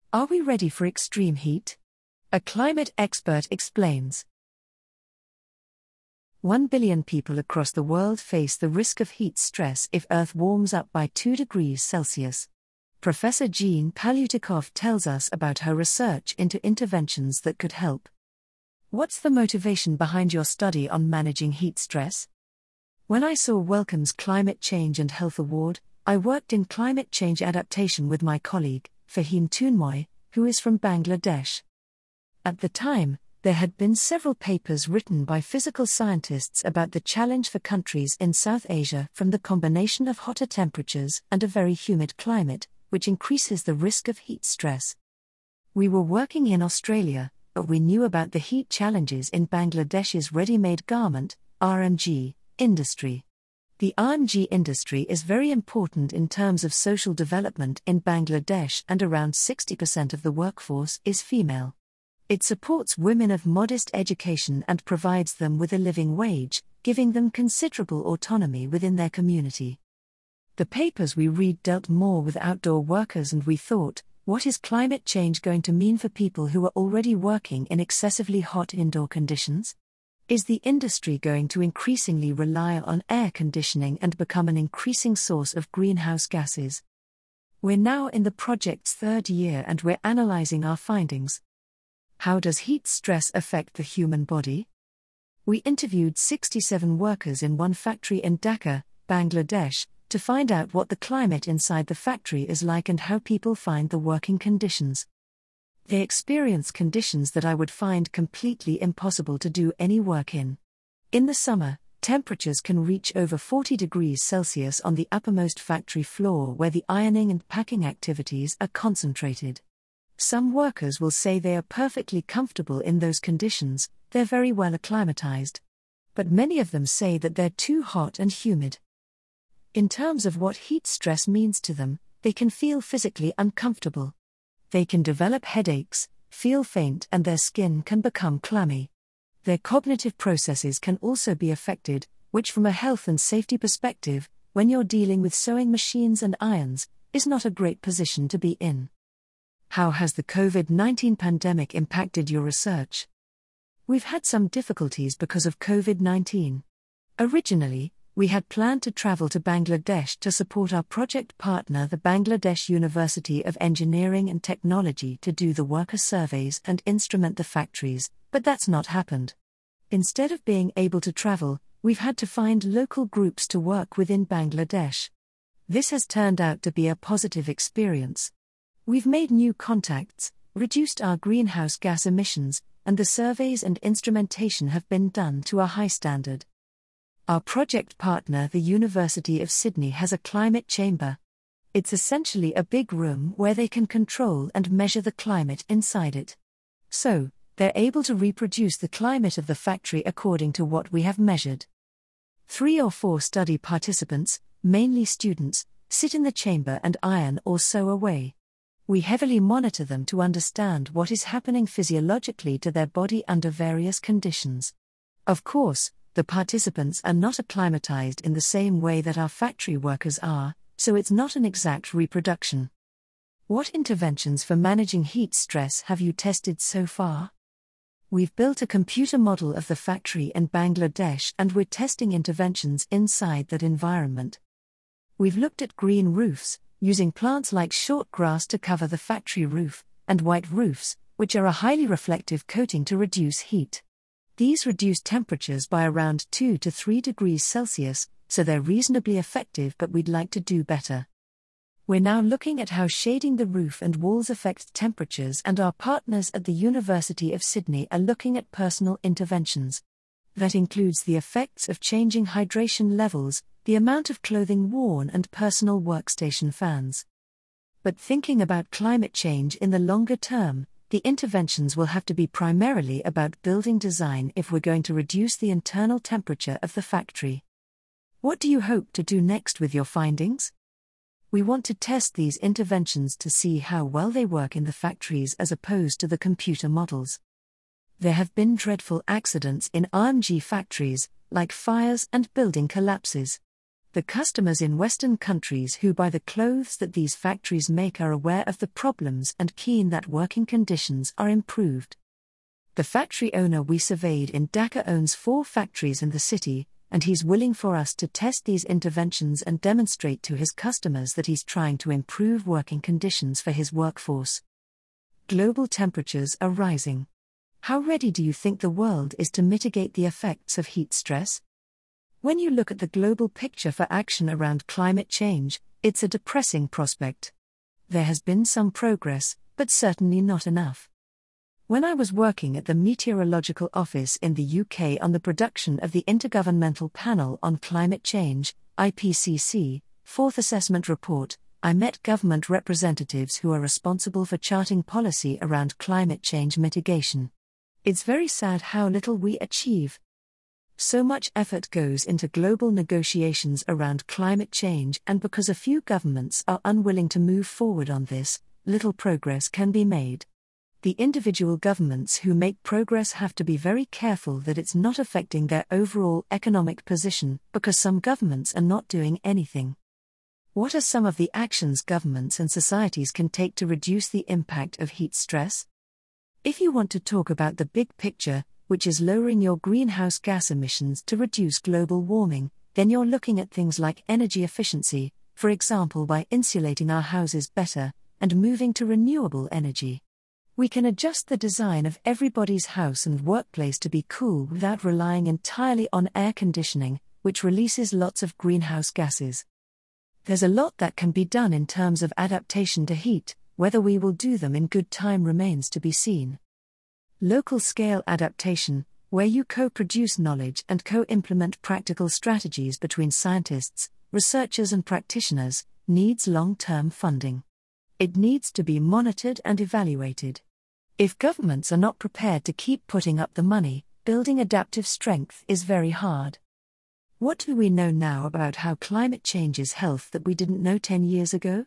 Are we ready for extreme heat? A climate expert explains. 1 billion people across the world face the risk of heat stress if Earth warms up by 2 degrees Celsius. Professor Jean Palutikov tells us about her research into interventions that could help. What's the motivation behind your study on managing heat stress? When I saw Wellcome's Climate Change and Health Award, I worked in climate change adaptation with my colleague, Fahim Tunmoy, who is from Bangladesh. At the time, there had been several papers written by physical scientists about the challenge for countries in South Asia from the combination of hotter temperatures and a very humid climate, which increases the risk of heat stress. We were working in Australia, but we knew about the heat challenges in Bangladesh's ready-made garment, RMG, industry. The RMG industry is very important in terms of social development in Bangladesh, and around 60% of the workforce is female. It supports women of modest education and provides them with a living wage, giving them considerable autonomy within their community. The papers we read dealt more with outdoor workers, and we thought, what is climate change going to mean for people who are already working in excessively hot indoor conditions? Is the industry going to increasingly rely on air conditioning and become an increasing source of greenhouse gases? We're now in the project's third year and we're analyzing our findings. How does heat stress affect the human body? We interviewed 67 workers in one factory in Dhaka, Bangladesh, to find out what the climate inside the factory is like and how people find the working conditions. They experience conditions that I would find completely impossible to do any work in. In the summer, temperatures can reach over 40 degrees Celsius on the uppermost factory floor where the ironing and packing activities are concentrated. Some workers will say they are perfectly comfortable in those conditions, they're very well acclimatized. But many of them say that they're too hot and humid. In terms of what heat stress means to them, they can feel physically uncomfortable. They can develop headaches, feel faint, and their skin can become clammy. Their cognitive processes can also be affected, which from a health and safety perspective, when you're dealing with sewing machines and irons, is not a great position to be in. How has the COVID-19 pandemic impacted your research? We've had some difficulties because of COVID-19. Originally, we had planned to travel to Bangladesh to support our project partner, the Bangladesh University of Engineering and Technology, to do the worker surveys and instrument the factories, but that's not happened. Instead of being able to travel, we've had to find local groups to work within Bangladesh. This has turned out to be a positive experience. We've made new contacts, reduced our greenhouse gas emissions, and the surveys and instrumentation have been done to a high standard. Our project partner, the University of Sydney, has a climate chamber. It's essentially a big room where they can control and measure the climate inside it. So, they're able to reproduce the climate of the factory according to what we have measured. 3 or 4 study participants, mainly students, sit in the chamber and iron or sew away. We heavily monitor them to understand what is happening physiologically to their body under various conditions. Of course, the participants are not acclimatized in the same way that our factory workers are, so it's not an exact reproduction. What interventions for managing heat stress have you tested so far? We've built a computer model of the factory in Bangladesh and we're testing interventions inside that environment. We've looked at green roofs, using plants like short grass to cover the factory roof, and white roofs, which are a highly reflective coating to reduce heat. These reduce temperatures by around 2 to 3 degrees Celsius, so they're reasonably effective, but we'd like to do better. We're now looking at how shading the roof and walls affect temperatures, and our partners at the University of Sydney are looking at personal interventions. That includes the effects of changing hydration levels, the amount of clothing worn, and personal workstation fans. But thinking about climate change in the longer term, the interventions will have to be primarily about building design if we're going to reduce the internal temperature of the factory. What do you hope to do next with your findings? We want to test these interventions to see how well they work in the factories as opposed to the computer models. There have been dreadful accidents in RMG factories, like fires and building collapses. The customers in Western countries who buy the clothes that these factories make are aware of the problems and keen that working conditions are improved. The factory owner we surveyed in Dhaka owns 4 factories in the city, and he's willing for us to test these interventions and demonstrate to his customers that he's trying to improve working conditions for his workforce. Global temperatures are rising. How ready do you think the world is to mitigate the effects of heat stress? When you look at the global picture for action around climate change, it's a depressing prospect. There has been some progress, but certainly not enough. When I was working at the Meteorological Office in the UK on the production of the Intergovernmental Panel on Climate Change, IPCC, 4th Assessment Report, I met government representatives who are responsible for charting policy around climate change mitigation. It's very sad how little we achieve. So much effort goes into global negotiations around climate change, and because a few governments are unwilling to move forward on this, little progress can be made. The individual governments who make progress have to be very careful that it's not affecting their overall economic position, because some governments are not doing anything. What are some of the actions governments and societies can take to reduce the impact of heat stress? If you want to talk about the big picture, which is lowering your greenhouse gas emissions to reduce global warming, then you're looking at things like energy efficiency, for example by insulating our houses better, and moving to renewable energy. We can adjust the design of everybody's house and workplace to be cool without relying entirely on air conditioning, which releases lots of greenhouse gases. There's a lot that can be done in terms of adaptation to heat. Whether we will do them in good time remains to be seen. Local scale adaptation, where you co-produce knowledge and co-implement practical strategies between scientists, researchers and practitioners, needs long-term funding. It needs to be monitored and evaluated. If governments are not prepared to keep putting up the money, building adaptive strength is very hard. What do we know now about how climate changes health that we didn't know 10 years ago?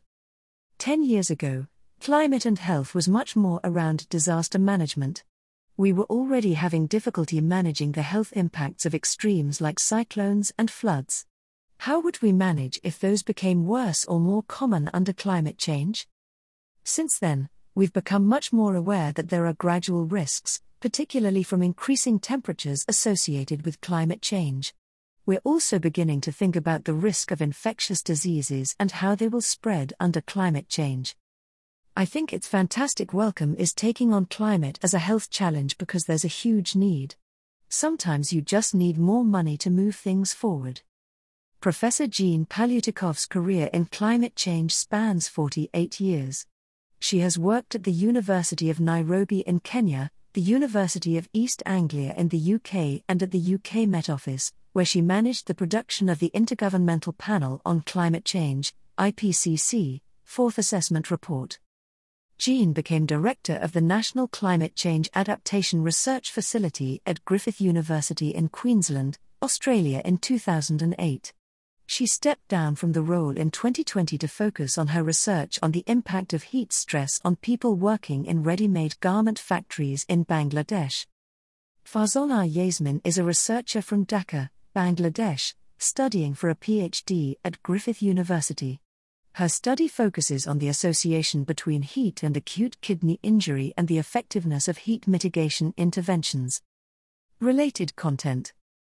10 years ago, climate and health was much more around disaster management. We were already having difficulty managing the health impacts of extremes like cyclones and floods. How would we manage if those became worse or more common under climate change? Since then, we've become much more aware that there are gradual risks, particularly from increasing temperatures associated with climate change. We're also beginning to think about the risk of infectious diseases and how they will spread under climate change. I think it's fantastic Wellcome is taking on climate as a health challenge because there's a huge need. Sometimes you just need more money to move things forward. Professor Jean Palutikov's career in climate change spans 48 years. She has worked at the University of Nairobi in Kenya, the University of East Anglia in the UK and at the UK Met Office, where she managed the production of the Intergovernmental Panel on Climate Change, IPCC, 4th Assessment Report. Jean became director of the National Climate Change Adaptation Research Facility at Griffith University in Queensland, Australia in 2008. She stepped down from the role in 2020 to focus on her research on the impact of heat stress on people working in ready-made garment factories in Bangladesh. Farzana Yasmin is a researcher from Dhaka, Bangladesh, studying for a PhD at Griffith University. Her study focuses on the association between heat and acute kidney injury and the effectiveness of heat mitigation interventions. Related content.